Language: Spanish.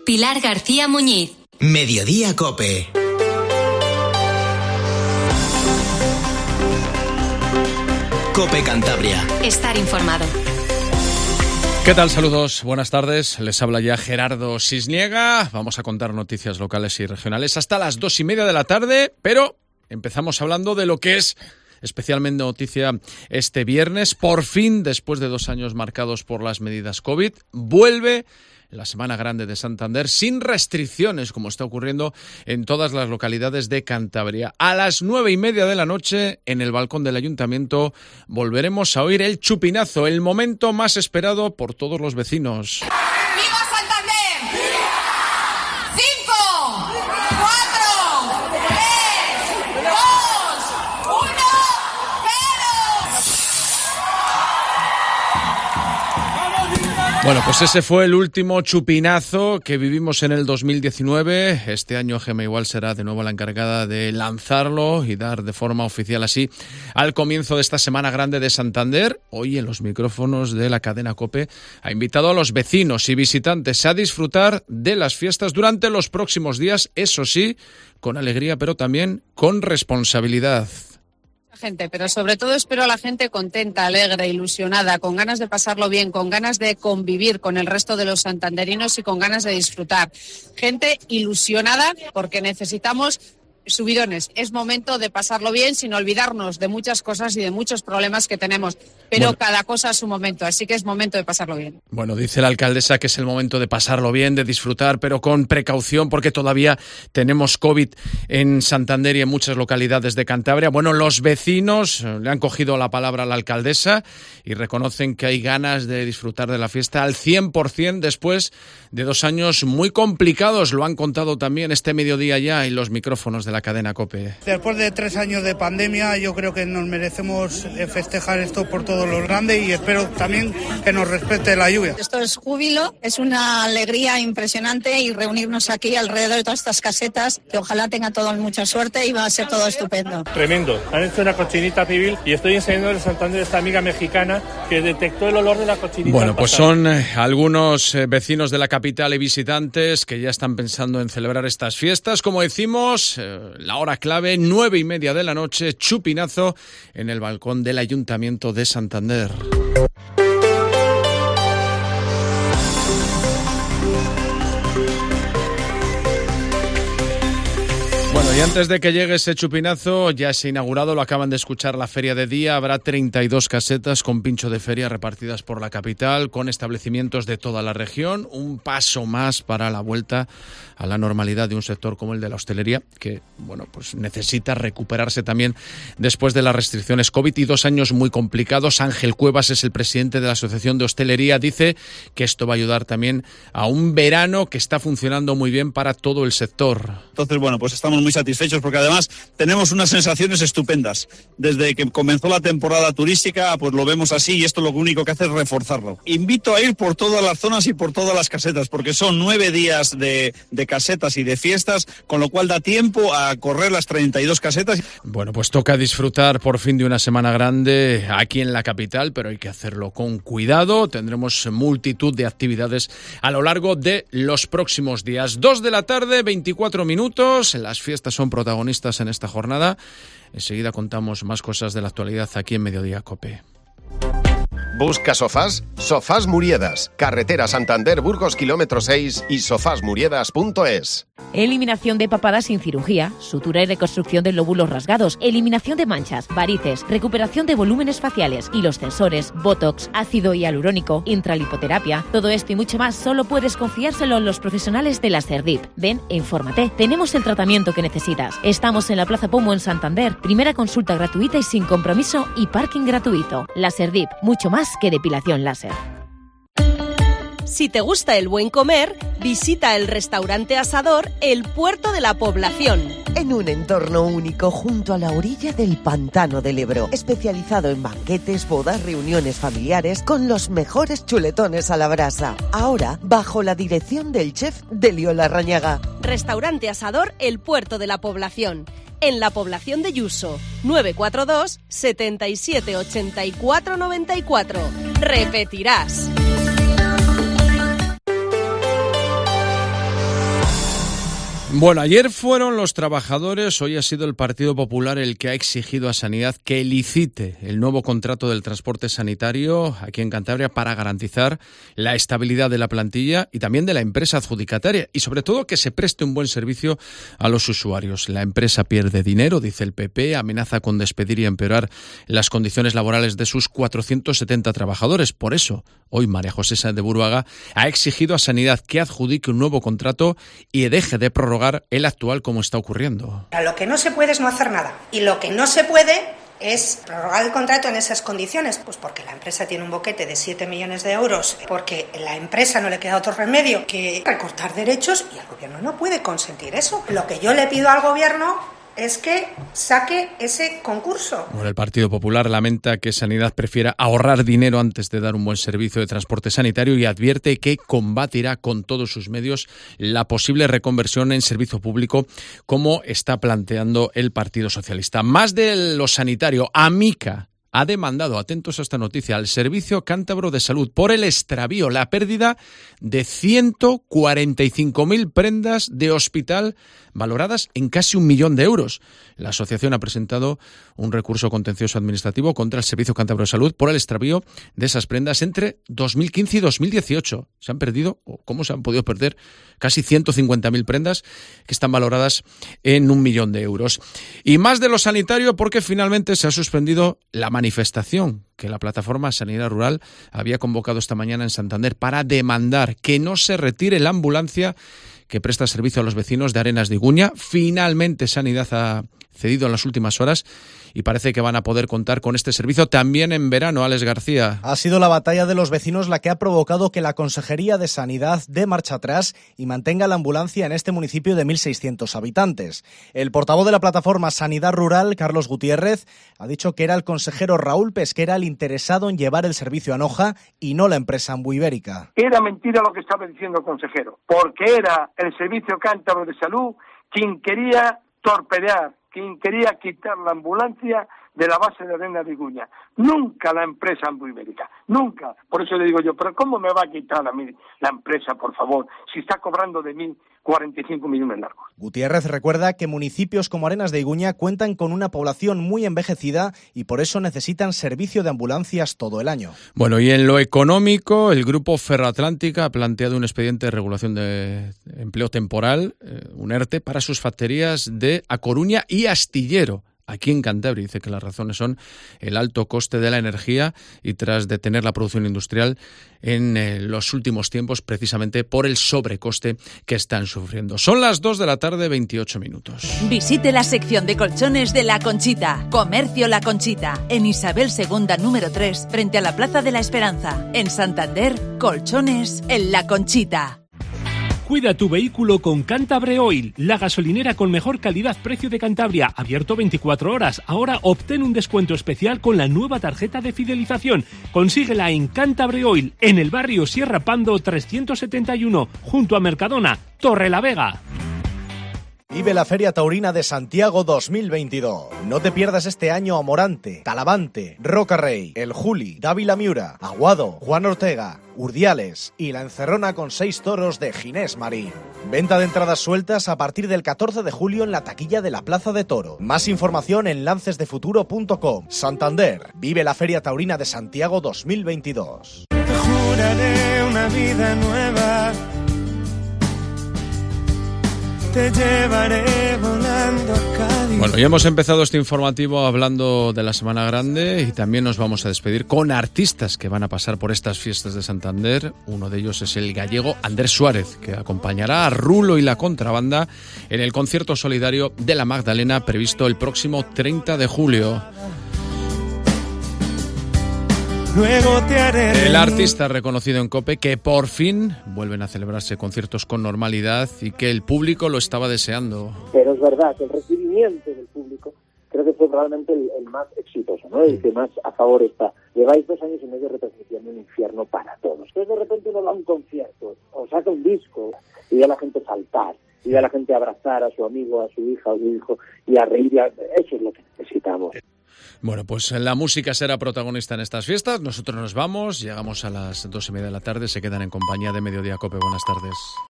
Pilar García Muñiz. Mediodía COPE. COPE Cantabria. Estar informado. ¿Qué tal? Saludos, buenas tardes. Les habla ya Gerardo Sisniega. Vamos a contar noticias locales y regionales hasta las 2:30 de la tarde, pero empezamos hablando de lo que es especialmente noticia este viernes. Por fin, después de 2 años marcados por las medidas COVID, vuelve la Semana Grande de Santander sin restricciones, como está ocurriendo en todas las localidades de Cantabria. A las 9:30 de la noche, en el balcón del Ayuntamiento, volveremos a oír el chupinazo, el momento más esperado por todos los vecinos. ¡Viva Santander! ¡Viva! 5, 4, 3, 2, 1, 0. Bueno, pues ese fue el último chupinazo que vivimos en el 2019. Este año Gemma igual será de nuevo la encargada de lanzarlo y dar de forma oficial así al comienzo de esta Semana Grande de Santander. Hoy en los micrófonos de la cadena COPE ha invitado a los vecinos y visitantes a disfrutar de las fiestas durante los próximos días, eso sí, con alegría pero también con responsabilidad. Gente, pero sobre todo espero a la gente contenta, alegre, ilusionada, con ganas de pasarlo bien, con ganas de convivir con el resto de los santanderinos y con ganas de disfrutar. Gente ilusionada porque necesitamos subidones. Es momento de pasarlo bien sin olvidarnos de muchas cosas y de muchos problemas que tenemos, pero bueno, cada cosa a su momento, así que es momento de pasarlo bien. Bueno, dice la alcaldesa que es el momento de pasarlo bien, de disfrutar, pero con precaución porque todavía tenemos COVID en Santander y en muchas localidades de Cantabria. Bueno, los vecinos le han cogido la palabra a la alcaldesa y reconocen que hay ganas de disfrutar de la fiesta al 100% después de 2 años muy complicados. Lo han contado también este mediodía ya en los micrófonos de la cadena COPE. Después de 3 años de pandemia, yo creo que nos merecemos festejar esto por todo lo grande y espero también que nos respete la lluvia. Esto es júbilo, es una alegría impresionante y reunirnos aquí alrededor de todas estas casetas, que ojalá tenga todo mucha suerte y va a ser todo estupendo. Tremendo. Han hecho una cochinita pibil y estoy enseñando en Santander a esta amiga mexicana que detectó el olor de la cochinita. Bueno, pues son algunos vecinos de la capital y visitantes que ya están pensando en celebrar estas fiestas. Como decimos, la hora clave, 9:30 de la noche, chupinazo en el balcón del Ayuntamiento de Santander. Bueno, y antes de que llegue ese chupinazo, ya se ha inaugurado, lo acaban de escuchar, la Feria de Día. Habrá 32 casetas con pincho de feria repartidas por la capital, con establecimientos de toda la región. Un paso más para la vuelta a la normalidad de un sector como el de la hostelería, que, bueno, pues necesita recuperarse también después de las restricciones COVID y 2 años muy complicados. Ángel Cuevas es el presidente de la Asociación de Hostelería. Dice que esto va a ayudar también a un verano que está funcionando muy bien para todo el sector. Entonces, bueno, pues estamos muy satisfechos porque además tenemos unas sensaciones estupendas. Desde que comenzó la temporada turística, pues lo vemos así y esto lo único que hace es reforzarlo. Invito a ir por todas las zonas y por todas las casetas porque son 9 días de casetas y de fiestas, con lo cual da tiempo a correr las 32 casetas. Bueno, pues toca disfrutar por fin de una semana grande aquí en la capital, pero hay que hacerlo con cuidado. Tendremos multitud de actividades a lo largo de los próximos días. 2 de la tarde, 24 minutos. Las fiestas son protagonistas en esta jornada. Enseguida contamos más cosas de la actualidad aquí en Mediodía COPE. ¿Busca sofás? Sofás Muriedas, carretera Santander-Burgos, kilómetro 6 y sofasmuriedas.es. Eliminación de papadas sin cirugía, sutura y reconstrucción de lóbulos rasgados, eliminación de manchas, varices, recuperación de volúmenes faciales, hilos tensores, botox, ácido hialurónico, intralipoterapia. Todo esto y mucho más solo puedes confiárselo a los profesionales de la CERDIP. Ven e infórmate. Tenemos el tratamiento que necesitas. Estamos en la Plaza Pomo en Santander. Primera consulta gratuita y sin compromiso y parking gratuito. La CERDIP, mucho más que depilación láser. Si te gusta el buen comer, visita el restaurante Asador El Puerto de la Población. En un entorno único junto a la orilla del Pantano del Ebro, especializado en banquetes, bodas, reuniones familiares, con los mejores chuletones a la brasa. Ahora, bajo la dirección del chef Delio Larrañaga. Restaurante Asador El Puerto de la Población. En la población de Yuso, 942 77 84 94. Repetirás. Bueno, ayer fueron los trabajadores, hoy ha sido el Partido Popular el que ha exigido a Sanidad que licite el nuevo contrato del transporte sanitario aquí en Cantabria para garantizar la estabilidad de la plantilla y también de la empresa adjudicataria y sobre todo que se preste un buen servicio a los usuarios. La empresa pierde dinero, dice el PP, amenaza con despedir y empeorar las condiciones laborales de sus 470 trabajadores. Por eso, hoy María José Sáenz de Buruaga ha exigido a Sanidad que adjudique un nuevo contrato y deje de prorrogar el actual como está ocurriendo. Lo que no se puede es no hacer nada. Y lo que no se puede es prorrogar el contrato en esas condiciones. Pues porque la empresa tiene un boquete de 7 millones de euros, porque a la empresa no le queda otro remedio que recortar derechos y el gobierno no puede consentir eso. Lo que yo le pido al gobierno es que saque ese concurso. Bueno, el Partido Popular lamenta que Sanidad prefiera ahorrar dinero antes de dar un buen servicio de transporte sanitario y advierte que combatirá con todos sus medios la posible reconversión en servicio público como está planteando el Partido Socialista. Más de lo sanitario, Amica ha demandado, atentos a esta noticia, al Servicio Cántabro de Salud por el extravío, la pérdida de 145.000 prendas de hospital valoradas en casi 1 millón de euros. La asociación ha presentado un recurso contencioso administrativo contra el Servicio Cántabro de Salud por el extravío de esas prendas entre 2015 y 2018. Se han perdido, o cómo se han podido perder, casi 150.000 prendas que están valoradas en 1 millón de euros. Y más de lo sanitario porque finalmente se ha suspendido la manifestación que la plataforma Sanidad Rural había convocado esta mañana en Santander para demandar que no se retire la ambulancia que presta servicio a los vecinos de Arenas de Iguña. Finalmente Sanidad ha cedido en las últimas horas y parece que van a poder contar con este servicio también en verano. Alex García. Ha sido la batalla de los vecinos la que ha provocado que la Consejería de Sanidad dé marcha atrás y mantenga la ambulancia en este municipio de 1.600 habitantes. El portavoz de la plataforma Sanidad Rural, Carlos Gutiérrez, ha dicho que era el consejero Raúl Pesquera el interesado en llevar el servicio a Noja y no la empresa Ambuibérica. Era mentira lo que estaba diciendo el consejero, porque era el Servicio Cántabro de Salud quien quería torpedear, quien quería quitar la ambulancia de la base de Arenas de Iguña. Nunca la empresa Ambuibérica, nunca. Por eso le digo yo, pero ¿cómo me va a quitar a mí la empresa, por favor, si está cobrando de mí 45 millones largos? Gutiérrez recuerda que municipios como Arenas de Iguña cuentan con una población muy envejecida y por eso necesitan servicio de ambulancias todo el año. Bueno, y en lo económico, el Grupo Ferroatlántica ha planteado un expediente de regulación de empleo temporal, un ERTE, para sus factorías de A Coruña y Astillero. Aquí en Cantabria dice que las razones son el alto coste de la energía y tras detener la producción industrial en los últimos tiempos precisamente por el sobrecoste que están sufriendo. Son las 2 de la tarde, 28 minutos. Visite la sección de colchones de La Conchita. Comercio La Conchita. En Isabel II número 3, frente a la Plaza de la Esperanza. En Santander, colchones en La Conchita. Cuida tu vehículo con Cantabre Oil, la gasolinera con mejor calidad-precio de Cantabria, abierto 24 horas. Ahora obtén un descuento especial con la nueva tarjeta de fidelización. Consíguela en Cantabre Oil, en el barrio Sierra Pando 371, junto a Mercadona, Torrelavega. Vive la Feria Taurina de Santiago 2022. No te pierdas este año a Morante, Talavante, Roca Rey, El Juli, Dávila Miura, Aguado, Juan Ortega, Urdiales y la encerrona con 6 toros de Ginés Marín. Venta de entradas sueltas a partir del 14 de julio en la taquilla de la Plaza de Toro. Más información en lancesdefuturo.com. Santander, vive la Feria Taurina de Santiago 2022. Te juraré una vida nueva. Te llevaré volando a Cádiz. Bueno, ya hemos empezado este informativo hablando de la Semana Grande y también nos vamos a despedir con artistas que van a pasar por estas fiestas de Santander. Uno de ellos es el gallego Andrés Suárez, que acompañará a Rulo y la Contrabanda en el concierto solidario de la Magdalena previsto el próximo 30 de julio. Luego te haré el artista reconocido en COPE que por fin vuelven a celebrarse conciertos con normalidad y que el público lo estaba deseando. Pero es verdad que el recibimiento del público creo que fue realmente el más exitoso, ¿no? El que más a favor está. Lleváis 2 años y medio retransmitiendo un infierno para todos. Entonces de repente uno da un concierto o saca un disco y ve a la gente saltar, y ve a la gente abrazar a su amigo, a su hija, a su hijo y a reír. Eso es lo que necesitamos. Bueno, pues la música será protagonista en estas fiestas. Nosotros nos vamos, llegamos a las 2:30 de la tarde, se quedan en compañía de Mediodía COPE. Buenas tardes.